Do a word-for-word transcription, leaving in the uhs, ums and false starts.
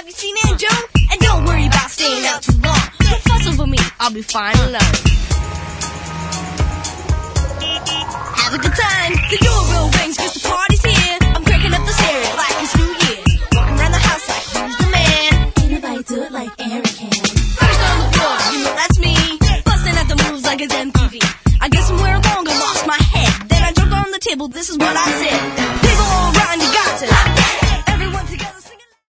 you seen Aunt Joan? And don't worry about staying out too long. Don't fuss over me, I'll be fine alone. Have a good time, the doorbell rings cause the party's here. I'm cranking up the stereo like it's New Year. Walking around the house like who's the man? Ain't nobody do it like Eric can. First on the floor, you know that's me. Busting at the moves like it's M T V. I guess somewhere along I lost my head. Then I jumped on the table, this is what I said.